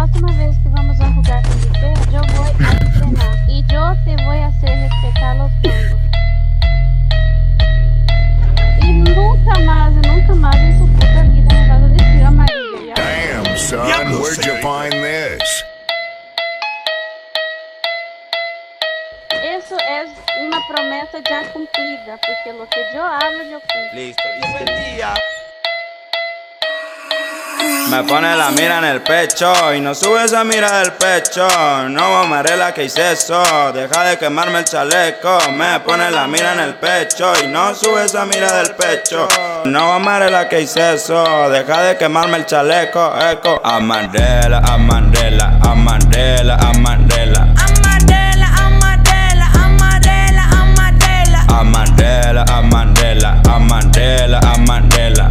próxima vez que vamos a jugar Felipe, yo voy a entrenar y yo te voy a hacer respetar los bangos. Y nunca más en su puta vida me vas a decir amarillo, ¿ya? Damn, son, where'd you find this? Eso es una promesa ya cumplida, porque lo que yo hablo, yo cumplo. Listo, y día. Me pone la mira en el pecho y no sube esa mira del pecho. No, Amarela, que hice eso? Deja de quemarme el chaleco. Me pone la mira en el pecho y no sube esa mira del pecho. No, Amarela, que hice eso? Deja de quemarme el chaleco. Eco. Amarela, Amarela, Amarela, Amarela. Amarela, Amarela, Amarela, Amarela. Amarela, Amarela, Amarela, Amarela.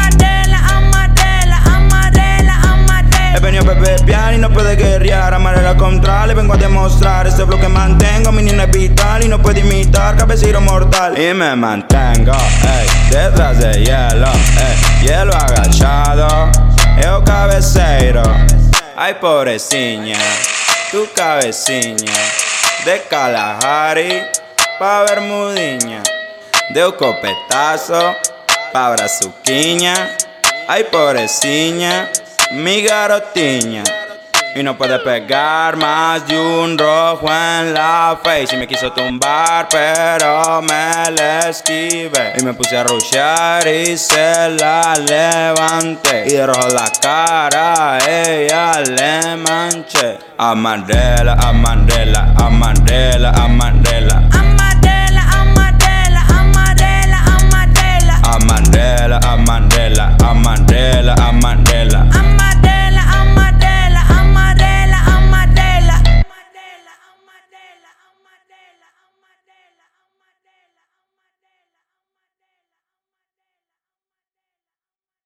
He venido a beber y no puede guerrear. Amarela contra, le vengo a demostrar. Este bloque mantengo, mi niña es vital y no puede imitar cabecero mortal. Y me mantengo, ey, detrás de hielo, ey, hielo agachado. Eu cabeceiro, ay pobrecina, tu cabeciña. De Kalahari pa Bermudiña, de un copetazo pa Brazuquiña. Ay pobrecina, mi garotiña. Y no puede pegar más de un rojo en la face. Y me quiso tumbar pero me le esquivé. Y me puse a rushear y se la levanté. Y de rojo la cara a ella le manché. Amarela, Amarela, Amarela, Amarela. Amarela, Amarela, Amarela, Amarela. Amarela, Amarela, Amarela, Amarela.